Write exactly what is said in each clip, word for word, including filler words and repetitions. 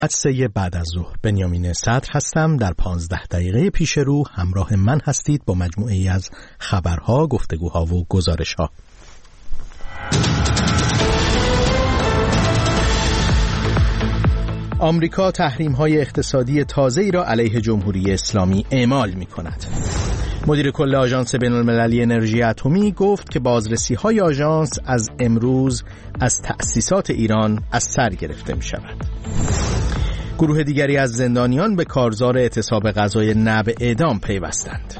سه بعد از ظهر بنیامین صدر هستم. در پانزده دقیقه پیش رو همراه من هستید با مجموعه ای از خبرها، گفتگوها و گزارشها. آمریکا تحریم‌های اقتصادی تازه‌ای را علیه جمهوری اسلامی اعمال می‌کند. مدیر کل آژانس بین‌المللی انرژی اتمی گفت که بازرسی‌های آژانس از امروز از تأسیسات ایران از سر گرفته می‌شود. گروه دیگری از زندانیان به کارزار اعتصاب غذای نه به اعدام پیوستند.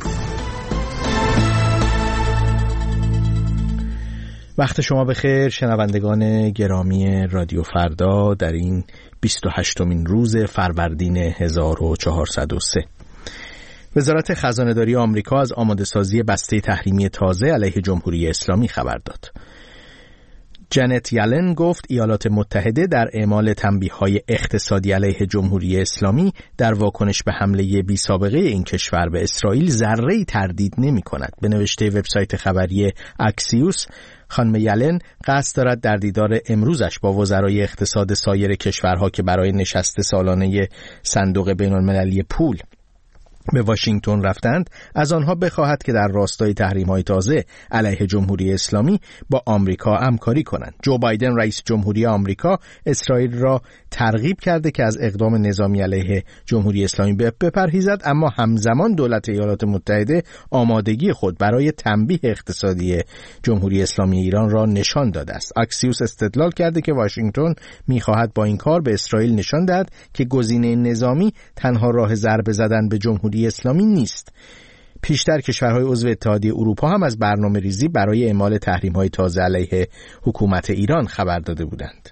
وقت شما بخیر شنوندگان گرامی رادیو فردا در این بیست و هشتمین روز فروردین هزار و چهارصد و سه. وزارت خزانه‌داری آمریکا از آماده‌سازی بسته تحریمی تازه علیه جمهوری اسلامی خبر داد. جنت یلن گفت ایالات متحده در اعمال تنبیه‌های اقتصادی علیه جمهوری اسلامی در واکنش به حمله بی سابقه این کشور به اسرائیل ذره‌ای تردید نمی‌کند. به نوشته وبسایت خبری اکسیوس، خانم یلن قصد دارد در دیدار امروزش با وزرای اقتصاد سایر کشورها که برای نشست سالانه صندوق بین‌المللی پول به واشنگتن رفتند از آنها بخواهد که در راستای تحریم‌های تازه علیه جمهوری اسلامی با آمریکا همکاری کنند. جو بایدن رئیس جمهوری آمریکا اسرائیل را ترغیب کرده که از اقدام نظامی علیه جمهوری اسلامی بپرهیزد، اما همزمان دولت ایالات متحده آمادگی خود برای تنبیه اقتصادی جمهوری اسلامی ایران را نشان داده است. اکسیوس استدلال کرده که واشنگتن می‌خواهد با این کار به اسرائیل نشان دهد که گزینه نظامی تنها راه ضربه زدن به جمهوری اسلامی نیست. پیشتر کشورهای عضو اتحادیه اروپا هم از برنامه ریزی برای اعمال تحریم‌های تازه علیه حکومت ایران خبر داده بودند.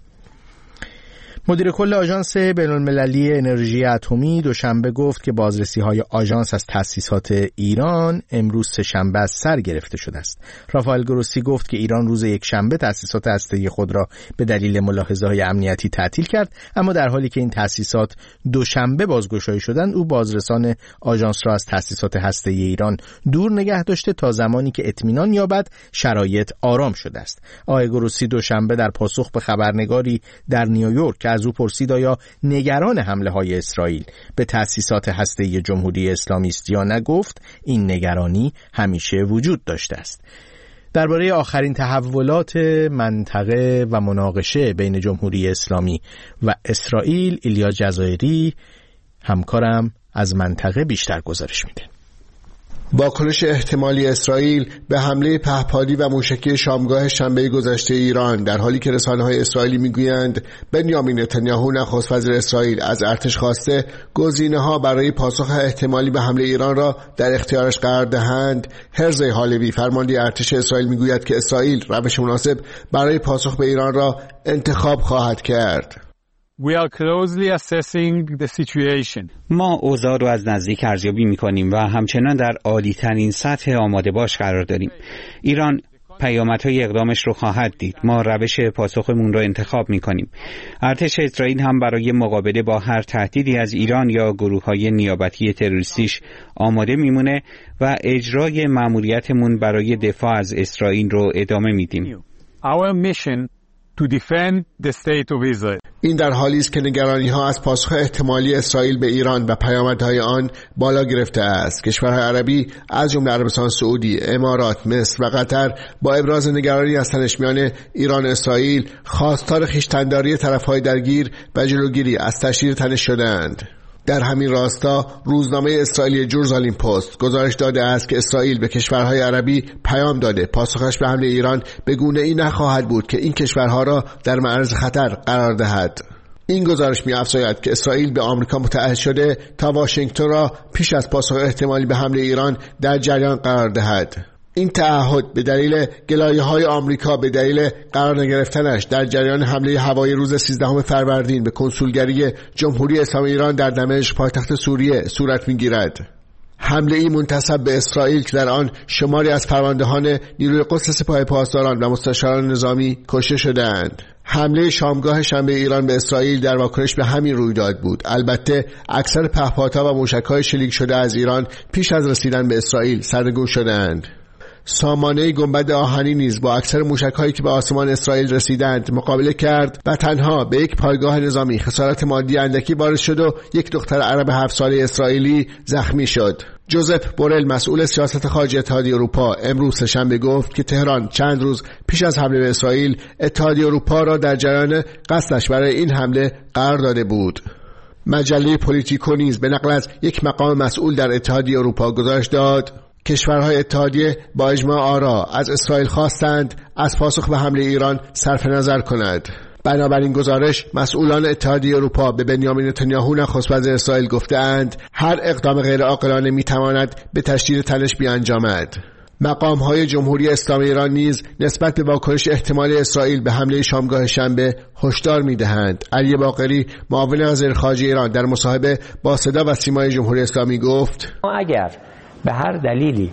مدیر کل آژانس بین‌المللی انرژی اتمی دوشنبه گفت که بازرسی‌های آژانس از تأسیسات ایران امروز سه‌شنبه از سر گرفته شده است. رافائل گروسی گفت که ایران روز یکشنبه تأسیسات هسته‌ای خود را به دلیل ملاحظه‌های امنیتی تعطیل کرد، اما در حالی که این تأسیسات دوشنبه بازگشایی شدند، او بازرسان آژانس را از تأسیسات هسته‌ای ایران دور نگه داشته تا زمانی که اطمینان یابد شرایط آرام شده است. آقای گروسی دوشنبه در پاسخ به خبرنگاری در نیویورک از او پرسید آیا نگران حمله های اسرائیل به تأسیسات هسته‌ای جمهوری اسلامی است یا نه، گفت این نگرانی همیشه وجود داشته است. درباره آخرین تحولات منطقه و مناقشه بین جمهوری اسلامی و اسرائیل، ایلیا جزایری همکارم از منطقه بیشتر گزارش میده. واکنش احتمالی اسرائیل به حمله پهپادی و موشکی شامگاه شنبه گذشته ایران، در حالی که رسانه‌های اسرائیلی میگویند بنیامین نتانیاهو نخست وزیر اسرائیل از ارتش خواسته گزینه‌ها برای پاسخ احتمالی به حمله ایران را در اختیارش قرار دهند. هرزی هالوی فرمانده ارتش اسرائیل میگوید که اسرائیل روش مناسب برای پاسخ به ایران را انتخاب خواهد کرد. We are closely assessing the situation. ما اوضاع رو از نزدیک ارزیابی می‌کنیم و همچنان در عالی‌ترین سطح آماده باش قرار داریم. ایران پیامدهای اقدامش رو خواهد دید. ما روش پاسخمون رو انتخاب می‌کنیم. ارتش اسرائیل هم برای مقابله با هر تهدیدی از ایران یا گروه‌های نیابتی تروریستیش آماده میمونه و اجرای مأموریتمون برای دفاع از اسرائیل رو ادامه میدیم. Our mission to defend the state of Israel. این در حالی است که نگرانی‌ها از پاسخ احتمالی اسرائیل به ایران و پیامدهای آن بالا گرفته است. کشورهای عربی از جمله عربستان سعودی، امارات، مصر و قطر با ابراز نگرانی از تنش‌میان ایران اسرائیل خواستار خویشتن‌داری طرف‌های درگیر و جلوگیری از تشدید تنش شدند. در همین راستا روزنامه اسرائیلی جورزالیم پست گزارش داده است که اسرائیل به کشورهای عربی پیام داده پاسخش به حمله ایران به گونه‌ای نخواهد بود که این کشورها را در معرض خطر قرار دهد. این گزارش می‌افزاید که اسرائیل به آمریکا متعهد شده تا واشنگتن را پیش از پاسخ احتمالی به حمله ایران در جریان قرار دهد. این تعهد به دلیل گلایه‌های آمریکا به دلیل قرار نگرفتنش در جریان حمله هوایی روز سیزدهم فروردین به کنسولگری جمهوری اسلامی ایران در دمشق پایتخت سوریه صورت می‌گیرد. حمله ای منتسب به اسرائیل که در آن شماری از فرماندهان نیروی قدس سپاه پاسداران و مستشاران نظامی کشته شدند. حمله شامگاه شنبه ایران به اسرائیل در واکنش به همین رویداد بود. البته اکثر پهپادها و موشک‌های شلیک شده از ایران پیش از رسیدن به اسرائیل سرنگون شدند. سامانه گنبد آهنی نیز با اکثر موشک‌هایی که به آسمان اسرائیل رسیدند مقابله کرد و تنها به یک پایگاه نظامی خسارت مادی اندکی وارد شد و یک دختر عرب هفت ساله اسرائیلی زخمی شد. جوزف بورل مسئول سیاست خارجی اتحادیه اروپا امروز سه‌شنبه گفت که تهران چند روز پیش از حمله به اسرائیل اتحادیه اروپا را در جریان قصدش برای این حمله قرار داده بود. مجله پولیتیکو نیز به نقل از یک مقام مسئول در اتحادیه اروپا گزارش داد کشورهای اتحادیه با اجماع آرا از اسرائیل خواستند از پاسخ به حمله ایران صرف نظر کند. بنابراین گزارش مسئولان اتحادیه اروپا به بنیامین نتانیاهو نخست وزیر اسرائیل گفتند هر اقدام غیر عاقلانه میتواند به تشدید تنش بیانجامد. مقام‌های جمهوری اسلامی ایران نیز نسبت به واکنش احتمالی اسرائیل به حمله شامگاه شنبه هشدار می‌دهند. علی باقری معاون وزیر خارجه ایران در مصاحبه با صدا و سیمای جمهوری اسلامی گفت اگر به هر دلیلی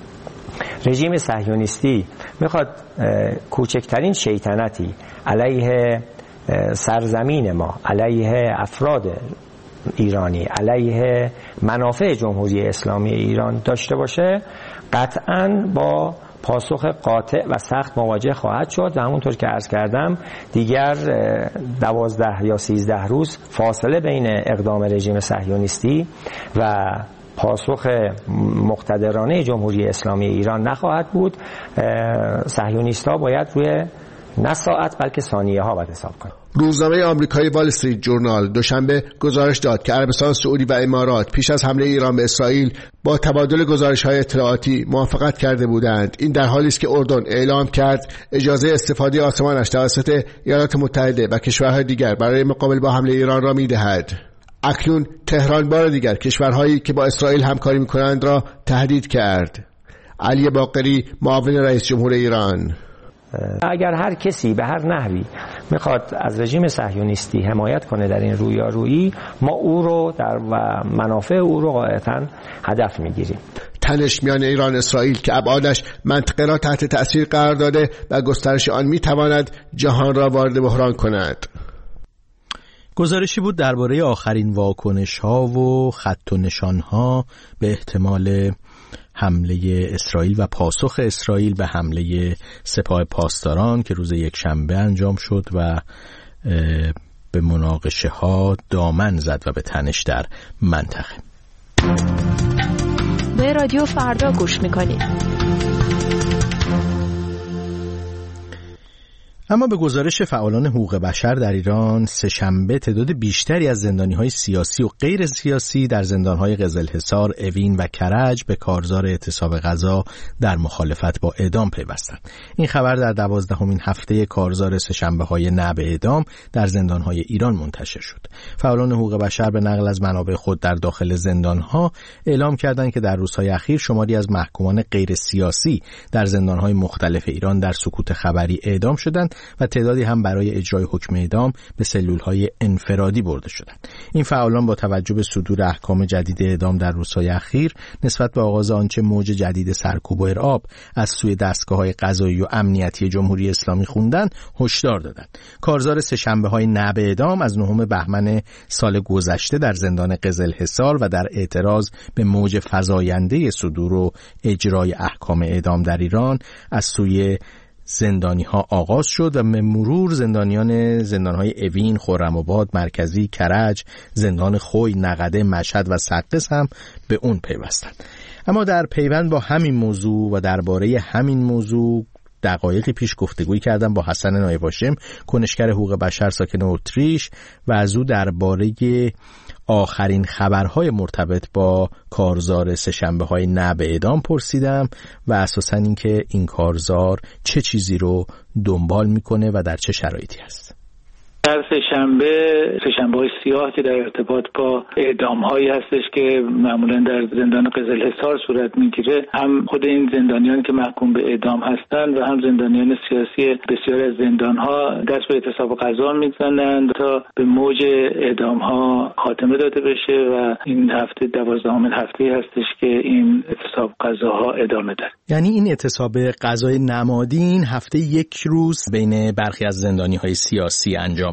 رژیم صهیونیستی میخواد کوچکترین شیطنتی علیه سرزمین ما، علیه افراد ایرانی، علیه منافع جمهوری اسلامی ایران داشته باشه، قطعاً با پاسخ قاطع و سخت مواجه خواهد شد و همونطور که عرض کردم دیگر دوازده یا سیزده روز فاصله بین اقدام رژیم صهیونیستی و پاسخ مقتدرانه جمهوری اسلامی ایران نخواهد بود. صهیونیست‌ها باید روی نه ساعت بلکه ثانیه ها باید حساب کنند. روزنامه آمریکایی وال استریت جورنال دوشنبه گزارش داد که عربستان سعودی و امارات پیش از حمله ایران به اسرائیل با تبادل گزارش‌های اطلاعاتی موافقت کرده بودند. این در حالی است که اردن اعلام کرد اجازه استفاده آسمانش توسط ایالات متحده و کشورهای دیگر برای مقابله با حمله ایران را می‌دهد. اکنون تهران بار دیگر کشورهایی که با اسرائیل همکاری می‌کنند را تهدید کرد. علی باقری معاون رئیس جمهور ایران: اگر هر کسی به هر نحوی میخواد از رژیم صهیونیستی حمایت کنه در این رویارویی، ما او رو در و منافع او رو قاطعاً هدف میگیریم. تنش میان ایران و اسرائیل که ابعادش منطقه را تحت تأثیر قرار داده و گسترش آن میتواند جهان را وارد بحران کند. گزارشی بود درباره آخرین واکنش‌ها و خط و نشان‌ها به احتمال حمله اسرائیل و پاسخ اسرائیل به حمله سپاه پاسداران که روز یک شنبه انجام شد و به مناقشه ها دامن زد و به تنش در منطقه. به رادیو فردا گوش میکنید. اما به گزارش فعالان حقوق بشر در ایران سه‌شنبه تعداد بیشتری از زندانی‌های سیاسی و غیر سیاسی در زندان‌های قزلحصار، اوین و کرج به کارزار اعتصاب غذا در مخالفت با اعدام پیوستند. این خبر در دوازدهمین هفته کارزار سه‌شنبه‌های نه به اعدام در زندان‌های ایران منتشر شد. فعالان حقوق بشر به نقل از منابع خود در داخل زندان‌ها اعلام کردند که در روزهای اخیر شماری از محکومان غیر سیاسی در زندان‌های مختلف ایران در سکوت خبری اعدام شدند و تعدادی هم برای اجرای حکم اعدام به سلول‌های انفرادی برده شدند. این فعالان با توجه به صدور احکام جدید اعدام در روزهای اخیر نسبت به آغاز آنچه موج جدید سرکوب و ارعاب از سوی دستگاه‌های قضایی و امنیتی جمهوری اسلامی خوندند، هشدار دادند. کارزار سه‌شنبه‌های نه به اعدام از نهم بهمن سال گذشته در زندان قزلحصار و در اعتراض به موج فزاینده صدور و اجرای احکام اعدام در ایران از سوی زندانی ها آغاز شد و به مرور زندانیان زندان‌های اوین، خرم‌آباد، مرکزی، کرج، زندان خوی، نقده، مشهد و سقز هم به اون پیوستند. اما در پیوند با همین موضوع و درباره همین موضوع دقایقی پیش گفتگویی کردم با حسن نایب هاشم، کنشگر حقوق بشر ساکن اتریش، و از او درباره آخرین خبرهای مرتبط با کارزار سه‌شنبه‌های نه به اعدام پرسیدم و اساساً اینکه این کارزار چه چیزی رو دنبال میکنه و در چه شرایطی هست. در سه‌شنبه سه‌شنبه‌های سیاه که در ارتباط با اعدام‌هایی هستش که معمولاً در زندان قزلحصار صورت می‌گیره، هم خود این زندانیان که محکوم به اعدام هستند و هم زندانیان سیاسی بسیاری از زندان‌ها دست به اعتصاب غذا می‌زنند تا به موج اعدام‌ها خاتمه داده بشه و این هفته دوازدهمین هفته‌ای هستش که این اعتصاب غذاها ادامه داره. یعنی این اعتصاب غذای نمادین هفته یک روز بین برخی از زندانی‌های سیاسی انجام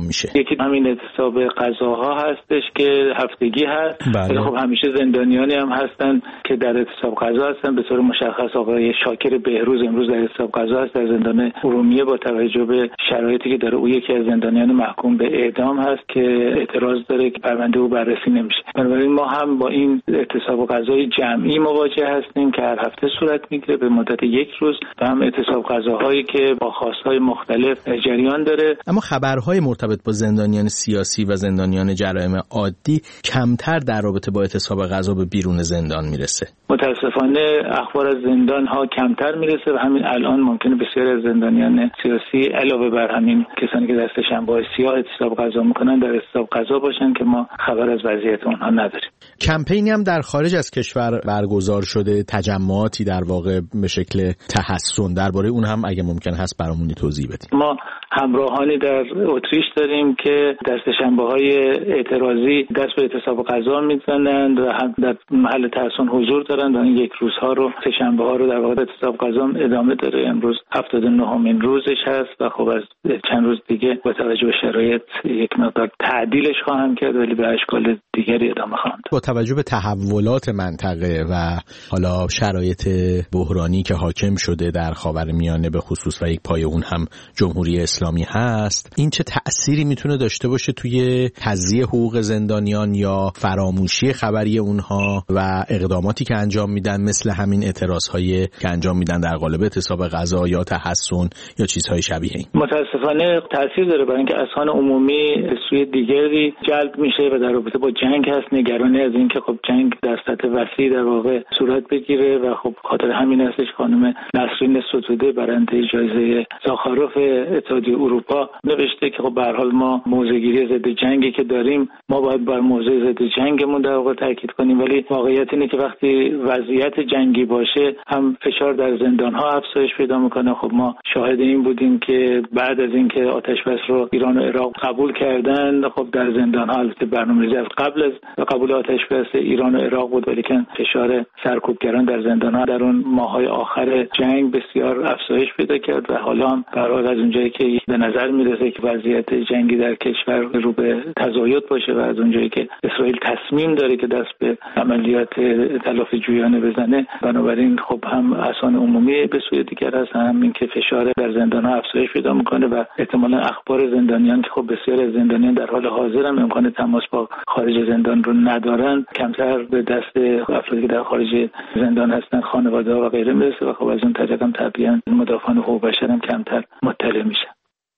انجام میشه؟ یکی همین اعتصاب غذاها هستش که هفتگی هست. بله. خب همیشه زندانیانی هم هستن که در اعتصاب غذا هستن. به طور مشخص آقای شاکر بهروز امروز در اعتصاب غذا هست در زندان ارومیه با توجه به شرایطی که داره. او یکی از زندانیان محکوم به اعدام هست که اعتراض داره که پرونده او بررسی نمیشه. بنابراین ما هم با این اعتصاب غذای جمعی مواجه هستیم که هر هفته صورت میگیره به مدت یک روز و هم اعتصاب غذاهایی که با خواستهای مختلف جریان داره. اما خبرهای مرتبط با زندانیان سیاسی و زندانیان جرایم عادی کمتر در رابطه با اعتصاب غذا به بیرون زندان میرسه. متاسفانه اخبار از زندان ها کمتر میرسه و همین الان ممکنه بسیاری از زندانیان سیاسی علاوه بر همین کسانی که در سه‌شنبه‌های سیاه اعتصاب غذا میکنن در اعتصاب غذا باشن که ما خبر از وضعیت اونها نداریم. کمپینی هم در خارج از کشور برگزار شده، تجمعاتی در واقع به شکل تحسن، درباره اون هم اگه ممکن هست برامون توضیح بدید. ما همراهانی در اتریش داریم که در سه‌شنبه‌های اعتراضی دست به اعتصاب غذا میزنند و هم در محل تحسن حضور دارند و این یک روزها رو سه‌شنبه‌ها رو در واقع اعتصاب غذا ادامه داره. امروز هفتاد و نهمین روزش هست و خب از چند روز دیگه با توجه به شرایط یک مقدار تعدیلش خواهم کرد ولی به اشکال دیگری ادامه خواهم داد. با توجه به تحولات منطقه و حالا شرایط بحرانی که حاکم شده در خاورمیانه به خصوص و یک پای اون هم جمهوری اسلامی هست، این چه تأثیری میتونه داشته باشه توی تضییع حقوق زندانیان یا فراموشی خبری اونها و اقداماتی که انجام میدن مثل همین اعتراضهایی که انجام میدن در قالب اعتصاب غذا یا تحسن یا چیزهای شبیه این؟ متاسفانه تأثیر داره برای اینکه اذهان عمومی سوی دیگری جلب میشه و در رابطه با جنگ هست نگرانی از اینکه خب جنگ در سطح وسیع در واقع صورت بگیره و خب خاطر همین هستش خانم نسرین ستوده برنده جایزه زاخاروف اتحادیه اروپا نوشته که خب به هر حال ما موضع‌گیری ضد جنگی که داریم ما باید بر موضوع ضد جنگمون در واقع تاکید کنیم، ولی واقعیت اینه که وقتی وضعیت جنگی باشه هم فشار در زندان‌ها افزایش پیدا میکنه. خب ما شاهد این بودیم که بعد از اینکه آتش‌بس رو ایران و عراق قبول کردن خب در زندان‌ها البته برنامه‌ریزی از قبل از قبول آتش‌بس ایران و عراق بود ولی که فشار سرکوبگران در زندان‌ها در اون ماه‌های آخر جنگ بسیار افزایش پیدا کرد و حالا هم قرار از اونجایی که به نظر میرسه که وضعیت جنگی در کشور رو به تزاید باشه و از اونجایی که اسرائیل تصمیم داره که دست به عملیات تلافی جویانه بزنه، بنابراین خب هم اذهان عمومی به سوی دیگر هست، هم این که فشار در زندان‌ها افزایش پیدا میکنه و احتمالاً اخبار زندانیان که خب بسیار از زندانیان در حال حاضر هم امکان تماس با خارج زندان رو ندارن کمتر به دست افرادی که در خارج زندان هستن، خانواده‌ها و غیره میرسه و خب از اون طریق هم طبیعاً مدافعان حقوق بشر هم کمتر مطلع میشن.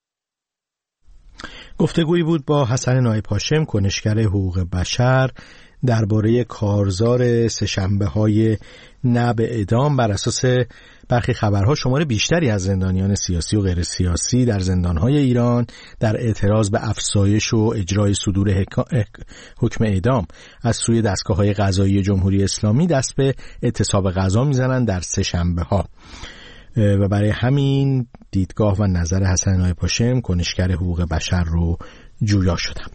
گفتگویی بود با حسن نایب هاشم کنشگر حقوق بشر درباره کارزار سه‌شنبه‌های نه به اعدام. بر اساس برخی خبرها شمار بیشتری از زندانیان سیاسی و غیر سیاسی در زندان‌های ایران در اعتراض به افزایش و اجرای صدور حکم اعدام از سوی دستگاه‌های قضایی جمهوری اسلامی دست به اعتصاب غذا میزنند در سه‌شنبه‌ها و برای همین دیدگاه و نظر حسن نایب هاشم کنشگر حقوق بشر رو جویا شدم.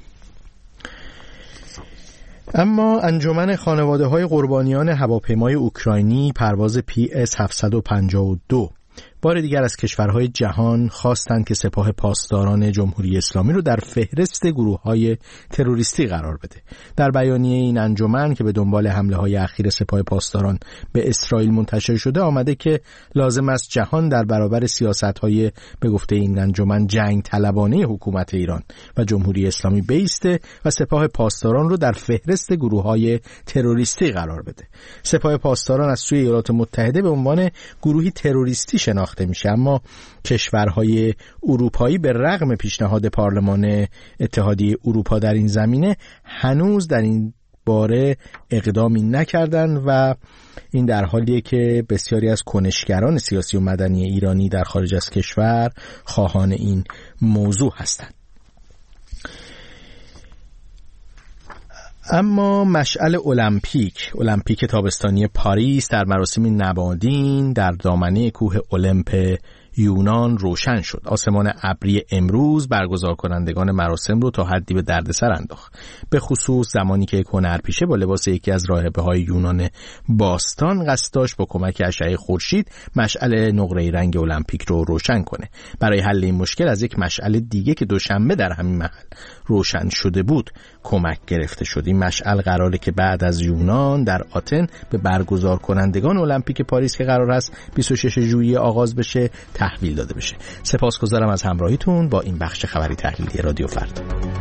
اما انجمن خانواده‌های قربانیان هواپیمای اوکراینی پرواز پی اس هفتصد و پنجاه و دو بار دیگر از کشورهای جهان خواستند که سپاه پاسداران جمهوری اسلامی رو در فهرست گروه‌های تروریستی قرار بده. در بیانیه این انجمن که به دنبال حمله‌های اخیر سپاه پاسداران به اسرائیل منتشر شده آمده که لازم است جهان در برابر سیاست‌های به گفته این انجمن جنگ طلبانه حکومت ایران و جمهوری اسلامی بایسته و سپاه پاسداران رو در فهرست گروه‌های تروریستی قرار بده. سپاه پاسداران از سوی ایالات متحده به عنوان گروهی تروریستی شناخته میشه، اما کشورهای اروپایی به رغم پیشنهاد پارلمان اتحادیه اروپا در این زمینه هنوز در این باره اقدامی نکردند و این در حالیه که بسیاری از کنشگران سیاسی و مدنی ایرانی در خارج از کشور خواهان این موضوع هستند. اما مشعل المپیک المپیک تابستانی پاریس در مراسم نمادین در دامنه کوه المپ یونان روشن شد. آسمان ابری امروز برگزار کنندگان مراسم رو تا حدی به دردسر انداخت، به خصوص زمانی که یک هنرپیشه با لباس یکی از راهبه‌های یونان باستان قصد داشت با کمک اشعه خورشید مشعل نقره رنگ المپیک رو روشن کنه. برای حل این مشکل از یک مشعل دیگه که دوشنبه در همین محل روشن شده بود کمک گرفته شد. این مشعل قراره که بعد از یونان در آتن به برگزار کنندگان المپیک پاریس که قرار است بیست و ششم ژوئیه آغاز بشه تحویل داده بشه. سپاسگزارم از همراهیتون با این بخش خبری تحلیلی رادیو فردا.